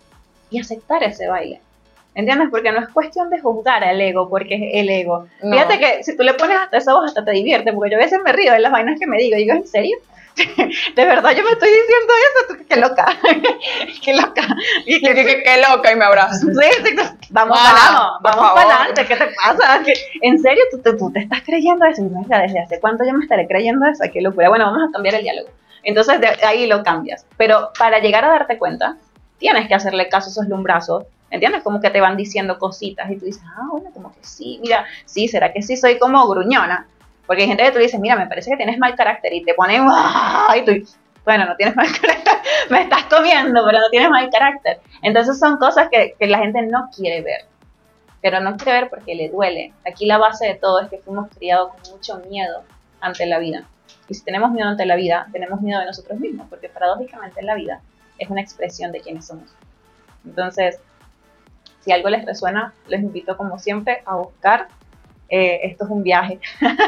y aceptar ese baile. ¿Entiendes? Porque no es cuestión de juzgar al ego, porque es el ego. No. Fíjate que si tú le pones hasta esa voz, hasta te divierte, porque yo a veces me río de las vainas que me digo. Y digo, ¿en serio? De verdad yo me estoy diciendo eso, qué loca. Qué loca. Y qué loca, y me abrazo. Sí, vamos para adelante, ¿qué te pasa? ¿En serio tú te estás creyendo eso? Y mira, ¿desde hace cuánto yo me estaré creyendo eso? Qué locura. Bueno, vamos a cambiar el diálogo. Entonces de ahí lo cambias. Pero para llegar a darte cuenta, tienes que hacerle caso a esos lumbrazos. ¿Entiendes? Como que te van diciendo cositas y tú dices, bueno, como que sí, mira, sí, ¿será que sí soy como gruñona? Porque hay gente que tú dices, mira, me parece que tienes mal carácter y te ponen, y tú, bueno, no tienes mal carácter, me estás comiendo, pero no tienes mal carácter. Entonces son cosas que la gente no quiere ver, pero no quiere ver porque le duele. Aquí la base de todo es que fuimos criados con mucho miedo ante la vida. Y si tenemos miedo ante la vida, tenemos miedo de nosotros mismos, porque paradójicamente la vida es una expresión de quiénes somos. Entonces, si algo les resuena, les invito como siempre a buscar. Esto es un viaje.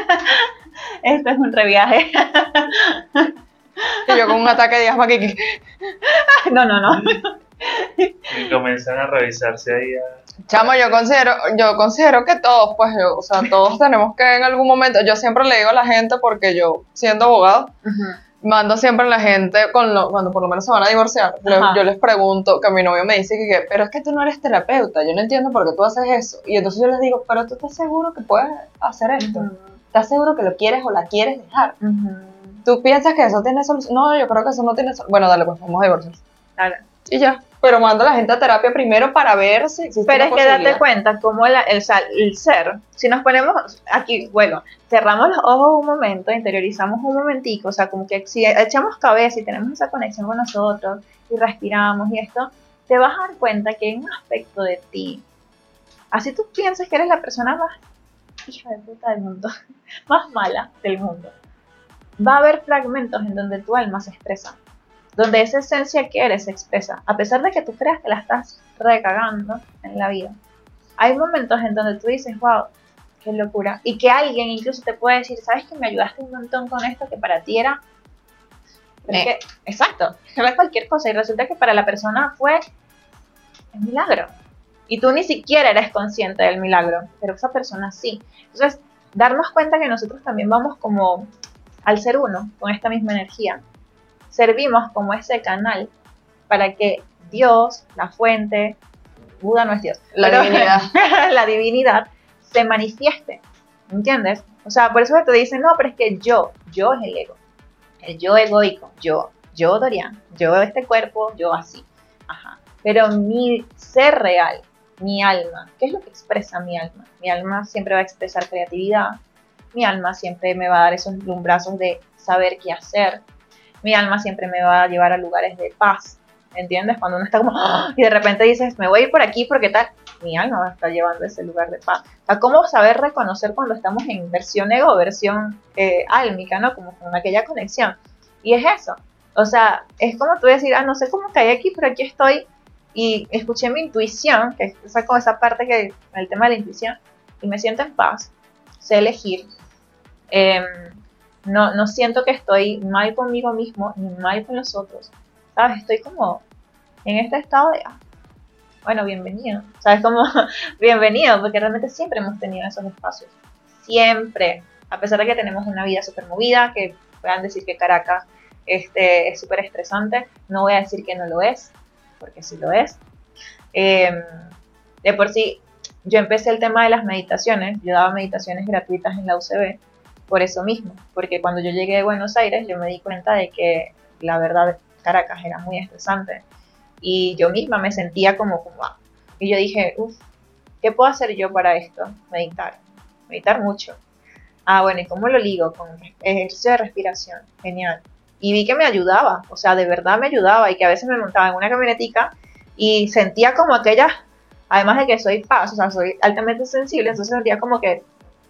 Esto es un reviaje. Y yo con un ataque de asma que... No. Y comienzan a revisarse ahí. Chamo, yo considero que todos, pues, todos tenemos que en algún momento, yo siempre le digo a la gente, porque yo, siendo abogado, mando siempre a la gente cuando por lo menos se van a divorciar. Ajá. Yo les pregunto, que mi novio me dice pero es que tú no eres terapeuta, yo no entiendo por qué tú haces eso. Y entonces yo les digo, pero tú estás seguro que puedes hacer esto. Ujú. ¿Estás seguro que lo quieres o la quieres dejar? Ujú. ¿Tú piensas que eso tiene solución? No, yo creo que eso no tiene solución. Bueno, dale, pues vamos a divorciar. Claro. Y ya. Pero mando a la gente a terapia primero para ver si existe Pero una es que date posibilidad. cuenta cómo el ser, si nos ponemos aquí, bueno, cerramos los ojos un momento, interiorizamos un momentico, o sea, como que si echamos cabeza y tenemos esa conexión con nosotros y respiramos y esto, te vas a dar cuenta que hay un aspecto de ti, así tú piensas que eres la persona más hija de puta del mundo, más mala del mundo, va a haber fragmentos en donde tu alma se expresa, donde esa esencia que eres se expresa, a pesar de que tú creas que la estás recagando en la vida. Hay momentos en donde tú dices, wow, qué locura, y que alguien incluso te puede decir, sabes que me ayudaste un montón con esto que para ti era, pero es que, exacto, era cualquier cosa, y resulta que para la persona fue un milagro, y tú ni siquiera eres consciente del milagro, pero esa persona sí. Entonces, darnos cuenta que nosotros también vamos como al ser uno, con esta misma energía, servimos como ese canal para que Dios, la fuente, Buda no es Dios, La pero divinidad. la divinidad se manifieste, ¿entiendes? O sea, por eso te dicen, no, pero es que yo es el yo egoico, yo Dorian, yo este cuerpo, yo así, ajá. Pero mi ser real, mi alma, ¿qué es lo que expresa mi alma? Mi alma siempre va a expresar creatividad, mi alma siempre me va a dar esos lumbrazos de saber qué hacer, mi alma siempre me va a llevar a lugares de paz, ¿entiendes? Cuando uno está como, ¡oh! Y de repente dices, me voy a ir por aquí porque tal, mi alma va a estar llevando a ese lugar de paz. O sea, ¿cómo saber reconocer cuando estamos en versión ego o versión álmica, ¿no? Como con aquella conexión. Y es eso. O sea, es como tú decir, no sé cómo caí aquí, pero aquí estoy. Y escuché mi intuición, que es como esa parte que, el tema de la intuición, y me siento en paz, sé elegir. No siento que estoy mal conmigo mismo ni mal con los otros, ¿sabes? Estoy como en este estado de, bueno, bienvenido, ¿sabes? Como, bienvenido, porque realmente siempre hemos tenido esos espacios, siempre, a pesar de que tenemos una vida súper movida, que puedan decir que Caracas es súper estresante, no voy a decir que no lo es, porque sí lo es. De por sí, yo empecé el tema de las meditaciones, yo daba meditaciones gratuitas en la UCB, por eso mismo, porque cuando yo llegué de Buenos Aires yo me di cuenta de que la verdad Caracas era muy estresante y yo misma me sentía como y yo dije, ¿qué puedo hacer yo para esto? Meditar mucho. Bueno, ¿y cómo lo ligo? Con ejercicio de respiración, genial. Y vi que me ayudaba, o sea, de verdad me ayudaba y que a veces me montaba en una camionetica y sentía como aquella, además de que soy paz, o sea, soy altamente sensible, entonces sentía como que,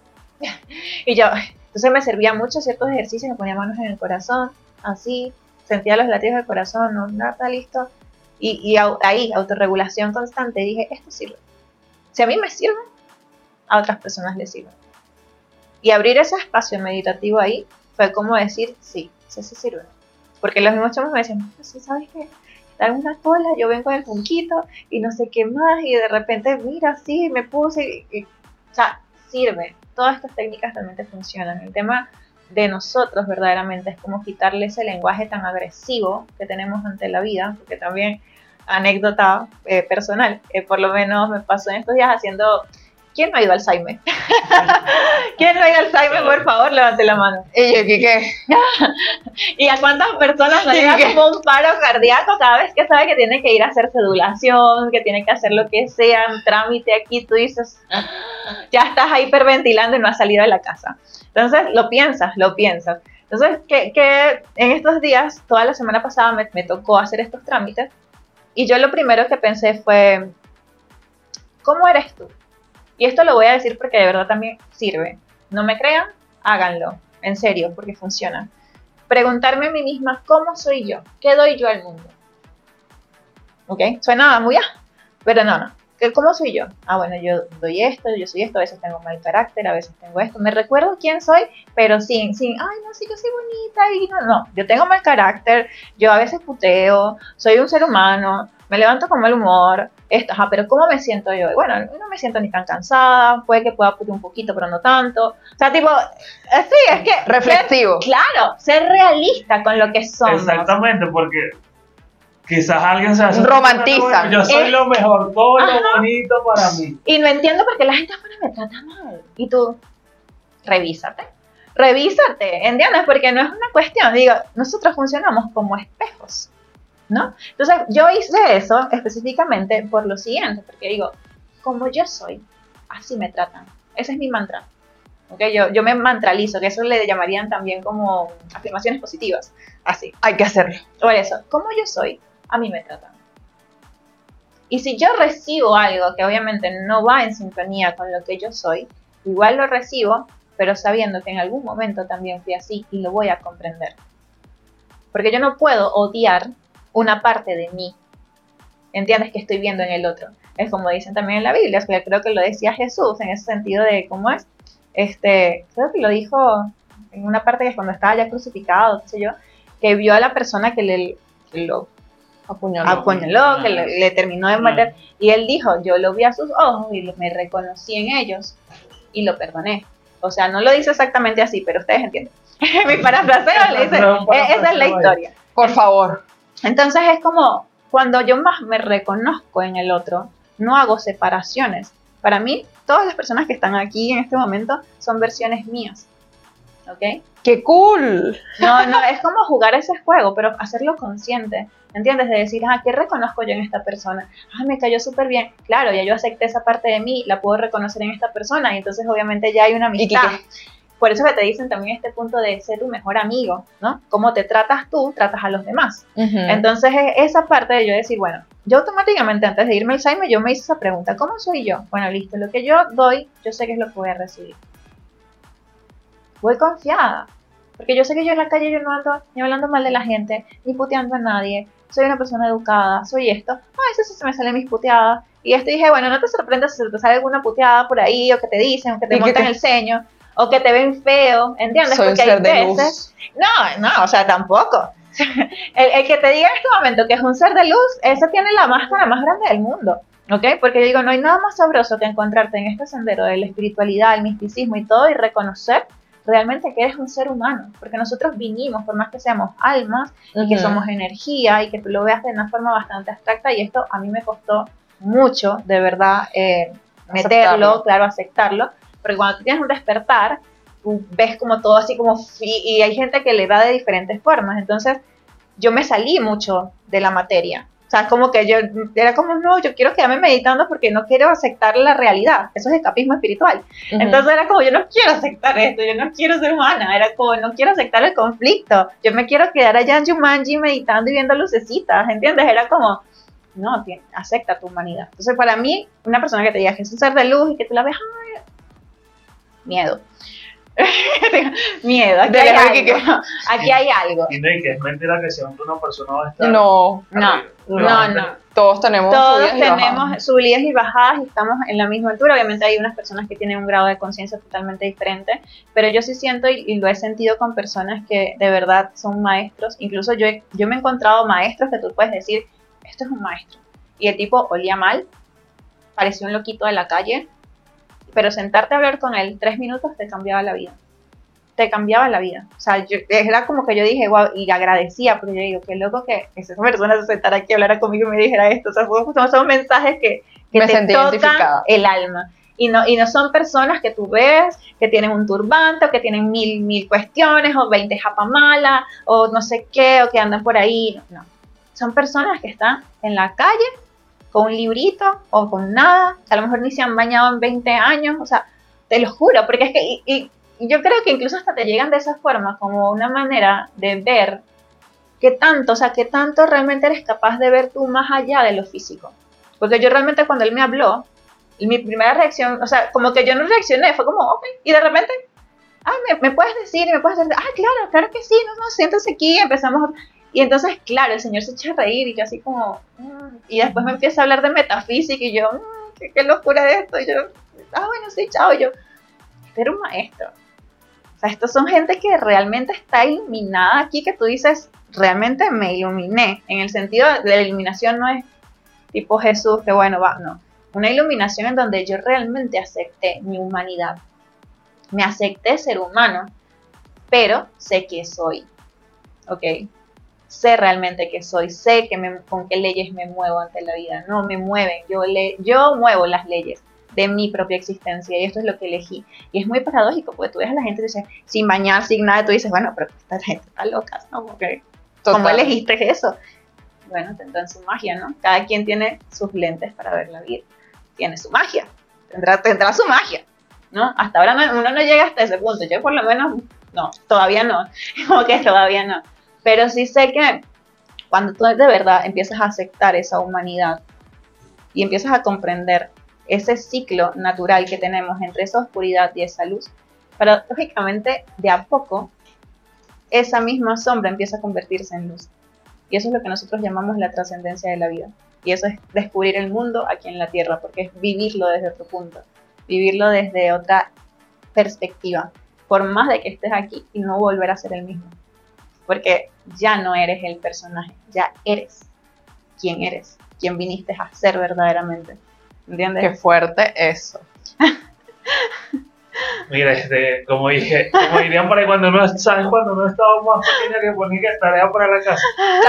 y yo, entonces me servía mucho ciertos ejercicios, me ponía manos en el corazón, así, sentía los latidos del corazón, no, nada, listo, y ahí, autorregulación constante, dije, esto sirve. Si a mí me sirve, a otras personas les sirve. Y abrir ese espacio meditativo ahí fue como decir, sí sirve. Porque los mismos chamos me decían, no, sí, ¿sabes qué? Está en una cola, yo vengo del punquito y no sé qué más, y de repente, mira, sí, me puse, o sea, sirve. Todas estas técnicas realmente funcionan. El tema de nosotros verdaderamente es como quitarle ese lenguaje tan agresivo que tenemos ante la vida, porque también, anécdota personal, por lo menos me pasó en estos días haciendo, ¿quién no ha ido al Alzheimer? ¿Quién no ha ido al Alzheimer? Por favor, levante la mano. Y yo, ¿qué? ¿Y a cuántas personas no le da como un paro cardíaco cada vez que sabe que tiene que ir a hacer sedulación, que tiene que hacer lo que sea, un trámite aquí? Tú dices, ya estás ahí hiperventilando y no has salido de la casa. Entonces, lo piensas. Entonces, que en estos días, toda la semana pasada me tocó hacer estos trámites y yo lo primero que pensé fue, ¿cómo eres tú? Y esto lo voy a decir porque de verdad también sirve. No me crean, háganlo, en serio, porque funciona. Preguntarme a mí misma, ¿cómo soy yo? ¿Qué doy yo al mundo? ¿Ok? Suena muy pero no. ¿cómo soy yo? Ah, bueno, yo doy esto, yo soy esto, a veces tengo mal carácter, a veces tengo esto. Me recuerdo quién soy, pero sin, ay, no, sí, yo soy bonita y no, yo tengo mal carácter, yo a veces puteo, soy un ser humano, me levanto con mal humor, pero ¿cómo me siento yo? Bueno, no me siento ni tan cansada, puede que pueda putear un poquito, pero no tanto. O sea, tipo, sí, es que... Reflexivo. Claro, ser realista con lo que somos. Exactamente, porque quizás alguien se hace... Romantizan. Yo soy lo mejor, todo lo bonito para mí. Y no entiendo por qué la gente afuera me trata mal. Y tú, revísate, ¿entiendes? Porque no es una cuestión, digo, nosotros funcionamos como espejos, ¿no? Entonces yo hice eso específicamente por lo siguiente, porque digo, como yo soy, así me tratan. Ese es mi mantra. ¿Okay? Yo me mantralizo, que eso le llamarían también como afirmaciones positivas. Así. Hay que hacerlo. Por eso, como yo soy, a mí me tratan. Y si yo recibo algo que obviamente no va en sintonía con lo que yo soy, igual lo recibo, pero sabiendo que en algún momento también fui así y lo voy a comprender. Porque yo no puedo odiar una parte de mí, ¿entiendes? Que estoy viendo en el otro. Es como dicen también en la Biblia, que creo que lo decía Jesús en ese sentido de cómo es. Creo que lo dijo en una parte que es cuando estaba ya crucificado, qué sé yo, que vio a la persona que lo apuñaló, que le terminó de matar, y él dijo, yo lo vi a sus ojos y me reconocí en ellos y lo perdoné. O sea, no lo dice exactamente así, pero ustedes entienden. Mi parafraseo le dice, esa es la historia. Por favor. Entonces es como, cuando yo más me reconozco en el otro, no hago separaciones. Para mí, todas las personas que están aquí en este momento son versiones mías. ¿Ok? ¡Qué cool! No, es como jugar ese juego, pero hacerlo consciente. ¿Entiendes? De decir, ¿qué reconozco yo en esta persona? Me cayó súper bien. Claro, ya yo acepté esa parte de mí, la puedo reconocer en esta persona y entonces obviamente ya hay una amistad. Por eso que te dicen también este punto de ser tu mejor amigo, ¿no? Cómo te tratas tú, tratas a los demás. Entonces esa parte de yo decir, bueno, yo automáticamente antes de irme al Alzheimer yo me hice esa pregunta, ¿cómo soy yo? Bueno, listo, lo que yo doy, yo sé que es lo que voy a recibir. Voy confiada, porque yo sé que yo en la calle yo no ando ni hablando mal de la gente, ni puteando a nadie, soy una persona educada, soy esto, eso se me salen mis puteadas, y dije, bueno, no te sorprendas si te sale alguna puteada por ahí, o que te dicen, o que te montan el ceño, o que te ven feo, ¿entiendes? Soy porque un ser hay de veces, no, o sea, tampoco. el que te diga en este momento que es un ser de luz, ese tiene la máscara más grande del mundo, ¿ok? Porque yo digo, no hay nada más sabroso que encontrarte en este sendero de la espiritualidad, el misticismo y todo, y reconocer realmente que eres un ser humano, porque nosotros vinimos, por más que seamos almas, y que somos energía, y que tú lo veas de una forma bastante abstracta, y esto a mí me costó mucho, de verdad, meterlo, claro, aceptarlo, porque cuando tú tienes un despertar, tú ves como todo así como, y hay gente que le da de diferentes formas, entonces yo me salí mucho de la materia. O sea, como que yo era como, no, yo quiero quedarme meditando porque no quiero aceptar la realidad. Eso es escapismo espiritual. Entonces era como, yo no quiero aceptar esto, yo no quiero ser humana. Era como, no quiero aceptar el conflicto. Yo me quiero quedar allá en Jumanji meditando y viendo lucecitas, ¿entiendes? Era como, no, acepta tu humanidad. Entonces para mí, una persona que te diga que es un ser de luz y que tú la ves, miedo. Miedo, aquí hay algo. Y no, y que es mentira que siempre una persona va a estar. No. Todos tenemos subidas y bajadas y estamos en la misma altura. Obviamente hay unas personas que tienen un grado de conciencia totalmente diferente, pero yo sí siento y lo he sentido con personas que de verdad son maestros. Incluso yo me he encontrado maestros que tú puedes decir, esto es un maestro. Y el tipo olía mal, parecía un loquito de la calle, pero sentarte a hablar con él 3 minutos te cambiaba la vida. Te cambiaba la vida. O sea, era como que yo dije, wow, y agradecía, porque yo digo, qué loco que esa persona se sentara aquí, hablara conmigo y me dijera esto. O sea, son mensajes que te tocan el alma. Y no son personas que tú ves, que tienen un turbante, o que tienen mil cuestiones, o 20 japamalas, o no sé qué, o que andan por ahí. No. Son personas que están en la calle, con un librito o con nada, a lo mejor ni se han bañado en 20 años, o sea, te lo juro, porque es que y yo creo que incluso hasta te llegan de esa forma, como una manera de ver qué tanto realmente eres capaz de ver tú más allá de lo físico. Porque yo realmente cuando él me habló, mi primera reacción, o sea, como que yo no reaccioné, fue como, ok, y de repente, me puedes decir, claro que sí, no, siéntase aquí, empezamos y entonces, claro, el señor se echa a reír y yo así como, y después me empieza a hablar de metafísica y yo, qué locura esto. Y yo, bueno, sí, chao. Yo, este era un maestro. O sea, estos son gente que realmente está iluminada aquí, que tú dices, realmente me iluminé. En el sentido de la iluminación no es tipo Jesús, que bueno, va, no. Una iluminación en donde yo realmente acepté mi humanidad. Me acepté ser humano, pero sé que soy. ¿Ok? Sé realmente que soy, sé con qué leyes me muevo ante la vida, no me mueven, yo muevo las leyes de mi propia existencia y esto es lo que elegí. Y es muy paradójico porque tú ves a la gente que dice, sin bañar, sin nada, y tú dices, bueno, pero esta gente está loca, ¿no? Okay. ¿Cómo elegiste eso? Bueno, tendrán su magia, ¿no? Cada quien tiene sus lentes para ver la vida, tiene su magia, tendrá su magia, ¿no? Hasta ahora uno no llega hasta ese punto, yo por lo menos, no, todavía no, como que todavía no. Pero sí sé que cuando tú de verdad empiezas a aceptar esa humanidad y empiezas a comprender ese ciclo natural que tenemos entre esa oscuridad y esa luz, paradójicamente, de a poco, esa misma sombra empieza a convertirse en luz. Y eso es lo que nosotros llamamos la trascendencia de la vida. Y eso es descubrir el mundo aquí en la Tierra, porque es vivirlo desde otro punto, vivirlo desde otra perspectiva, por más de que estés aquí y no volver a ser el mismo. Porque ya no eres el personaje, ya eres quien viniste a ser verdaderamente. ¿Entiendes? Qué fuerte eso. Mira, como dirían por ahí, cuando uno estaba más pequeña que ponía que tarea para la casa.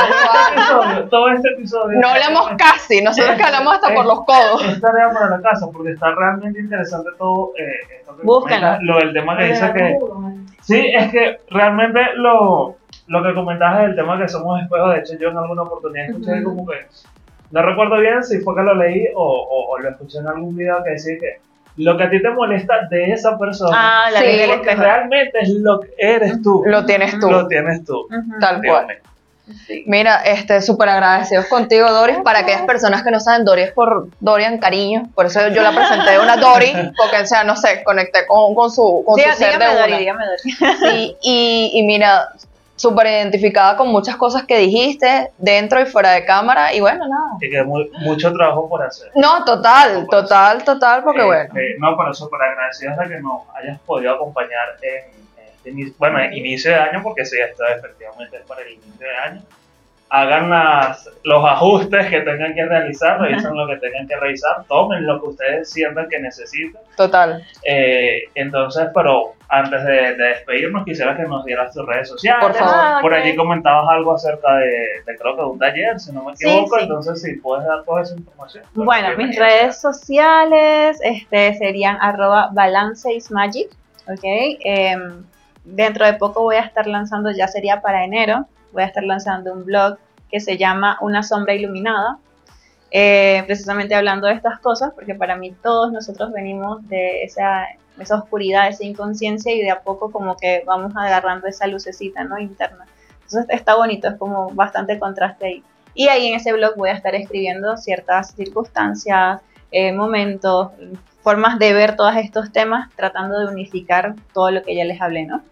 Todo este episodio. No hablamos casi, nosotros que hablamos hasta por los codos. Es tarea para la casa, porque está realmente interesante todo esto que Búsquenlo. lo del tema que dice que... Sí, es que realmente lo que comentabas del tema que somos espejos, de hecho yo en alguna oportunidad escuché como que, no recuerdo bien si fue que lo leí o lo escuché en algún video que decía que lo que a ti te molesta de esa persona, sí, porque realmente es lo que eres tú. Lo tienes tú. Lo tienes tú. Tal cual. Sí. Mira, súper agradecidos contigo, Doris. Para aquellas personas que no saben, Doris es por Dorian Cariño. Por eso yo la presenté de una Doris, porque, o sea, no sé, conecté con su ser de una. Dígame, Doris. Sí, y mira, súper identificada con muchas cosas que dijiste, dentro y fuera de cámara, y bueno, nada. Y que mucho trabajo por hacer. No, total, porque bueno. No, pero súper agradecidos de que nos hayas podido acompañar en inicio de año, porque sí, esto efectivamente es para el inicio de año. Hagan los ajustes que tengan que realizar, revisen lo que tengan que revisar, tomen lo que ustedes sientan que necesitan. Total. Entonces, pero antes de despedirnos, quisiera que nos dieras tus redes sociales. Por favor. Por allí comentabas algo acerca de creo que de un taller, si no me equivoco, sí. Entonces sí, puedes dar toda esa información. Bueno, mis redes sociales serían @balanceismagic, ¿ok? Dentro de poco voy a estar lanzando, ya sería para enero, voy a estar lanzando un blog que se llama Una Sombra Iluminada, precisamente hablando de estas cosas, porque para mí todos nosotros venimos de esa oscuridad, esa inconsciencia, y de a poco como que vamos agarrando esa lucecita, ¿no?, interna. Entonces está bonito, es como bastante contraste ahí. Y ahí en ese blog voy a estar escribiendo ciertas circunstancias, momentos, formas de ver todos estos temas, tratando de unificar todo lo que ya les hablé, ¿no?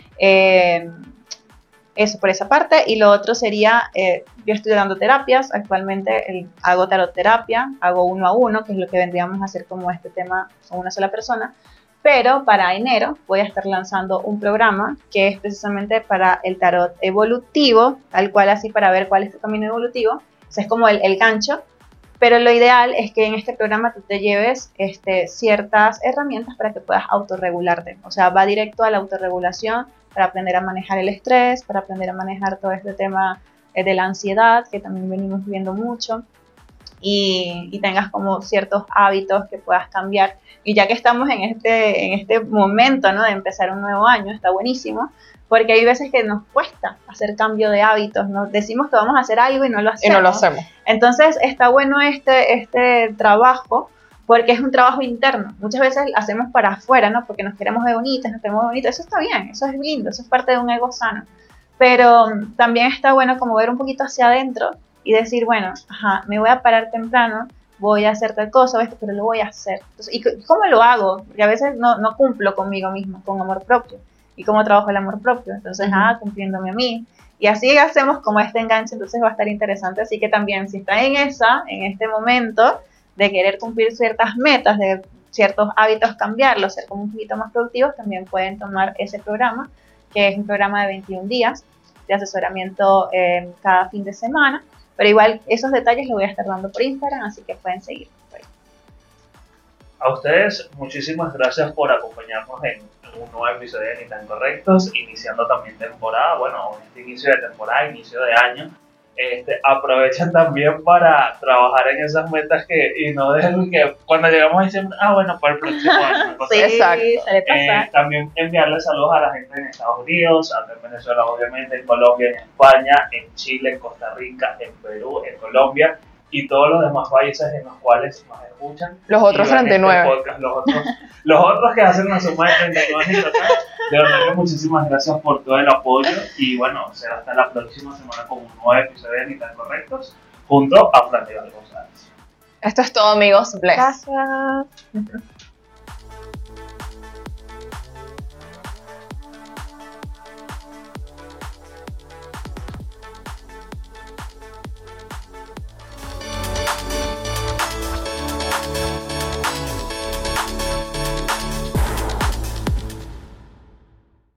Eso por esa parte. Y lo otro sería, yo estoy dando terapias, actualmente hago tarot terapia, hago 1 a 1, que es lo que vendríamos a hacer como este tema con una sola persona, pero para enero voy a estar lanzando un programa que es precisamente para el tarot evolutivo, tal cual, así, para ver cuál es tu camino evolutivo. O sea, es como el gancho, pero lo ideal es que en este programa tú te lleves ciertas herramientas para que puedas autorregularte. O sea, va directo a la autorregulación, para aprender a manejar el estrés, para aprender a manejar todo este tema de la ansiedad, que también venimos viendo mucho, y tengas como ciertos hábitos que puedas cambiar. Y ya que estamos en este momento, ¿no?, de empezar un nuevo año, está buenísimo, porque hay veces que nos cuesta hacer cambio de hábitos, ¿no? Decimos que vamos a hacer algo y no lo hacemos. Entonces está bueno este trabajo, porque es un trabajo interno. Muchas veces lo hacemos para afuera, ¿no?, porque nos queremos ver bonitas, eso está bien, eso es lindo, eso es parte de un ego sano, pero también está bueno como ver un poquito hacia adentro y decir, bueno, me voy a parar temprano, voy a hacer tal cosa, pero lo voy a hacer. Entonces, ¿y cómo lo hago? Porque a veces no cumplo conmigo mismo, con amor propio. ¿Y cómo trabajo el amor propio? Entonces, cumpliéndome a mí. Y así hacemos como este enganche, entonces va a estar interesante. Así que también, si están en este momento, de querer cumplir ciertas metas, de ciertos hábitos cambiarlos, ser como un poquito más productivos, también pueden tomar ese programa, que es un programa de 21 días de asesoramiento cada fin de semana. Pero igual esos detalles los voy a estar dando por Instagram, así que pueden seguir por ahí. A ustedes, muchísimas gracias por acompañarnos en un nuevo episodio de Ni Tan Correctos, iniciando también temporada, bueno, este inicio de temporada, inicio de año. Aprovechen también para trabajar en esas metas y no dejen que cuando llegamos a diciembre, bueno, para el próximo año. Sí, exacto. se le pasa. También enviarles saludos a la gente en Estados Unidos, acá en Venezuela, obviamente, en Colombia, en España, en Chile, en Costa Rica, en Perú, en Colombia y todos los demás países en los cuales nos escuchan. Los otros 39. Podcast, los otros que hacen una suma de 39 en total. De verdad que muchísimas gracias por todo el apoyo y bueno, será hasta la próxima semana con un nuevo episodio de Ni Tan Correctos junto a Fran González. Esto es todo, amigos. Bless. Gracias.